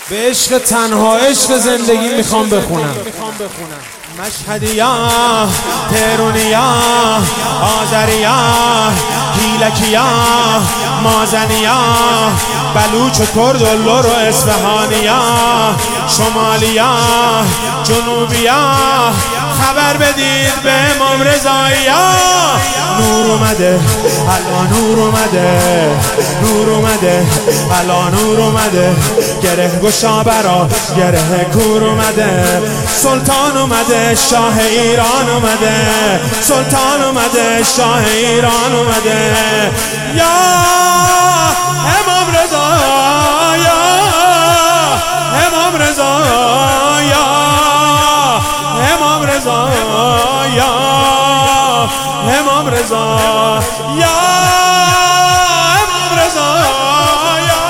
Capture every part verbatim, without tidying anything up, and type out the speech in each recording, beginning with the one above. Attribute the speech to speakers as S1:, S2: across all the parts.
S1: به عشق تنها عشق زندگی میخوام بخونم. مشهدیه، تهرونیه، آذریه، گیلکیه، مازنیه، بلوچ و کرد و لر و اصفهانیه، شمالیه، جنوبیه، خبر بدید به امام رضاییه. نور اومده الان، نور اومده، نور اومده الان، نور اومده، گره گشا برا گره کور اومده، سلطان اومده، شاه ایران اومده، سلطان اومده، شاه ایران اومده. یا امام رضا، یا امام رضا، یا امام رضا، یا امام رضا، یا امام رضا، یا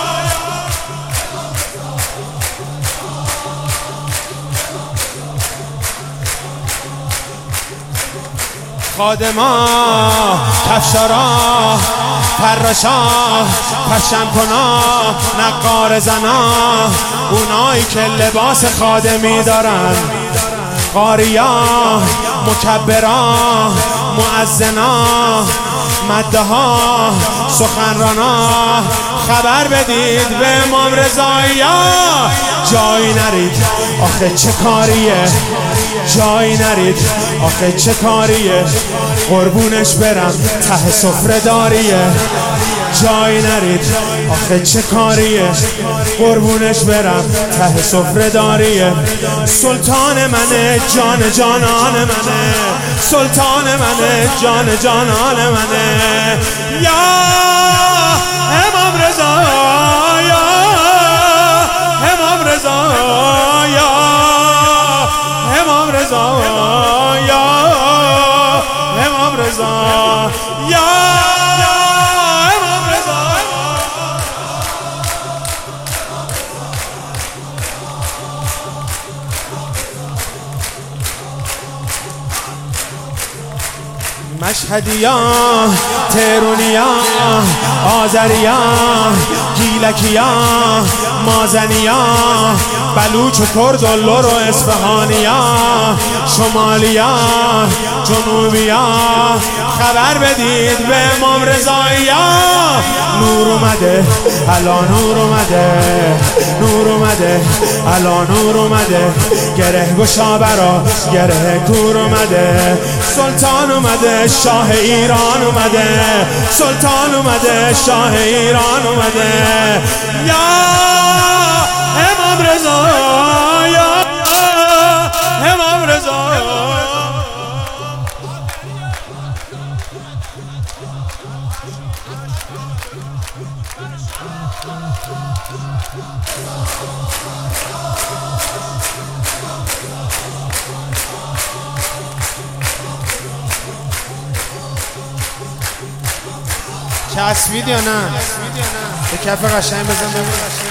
S1: خادما، کفشارا، فراشا، پشم کنا، نقار زنا، اونایی که لباس خادمی دارن، قاریا، مکبرا، مؤذنا، مدها، سخنرانا، خبر بدید به امام رضاییه. جایی نرید آخه چه کاریه، جایی نرید آخه چه کاریه، قربونش برم ته سفره داریه. جایی نرید آخه چه کاریه، قربونش برم ته سفره داریه. سلطان منه، جان جانان منه، سلطان منه، جان جانان منه. یا امام رضا، یا امام رضا، یا امام رضا، یا امام رضا، یا مشهدیه، تهرونیه، آذریه، گیلکیه، مازنیه، بلوچ و کرد و لر و اصفهانیه، شمالیه، جنوبیه، خبر بدید به امام رضاییه. نور اومده الان، نور اومده، نور اومده الان، نور اومده، گره گشا برا گره کور اومده، سلطان اومده، شاه ایران اومده، سلطان اومده، شاه ایران اومده. یا امام رضا، یا امام رضا. چسبید یا نه؟ به کف قشنگ بزن ببین.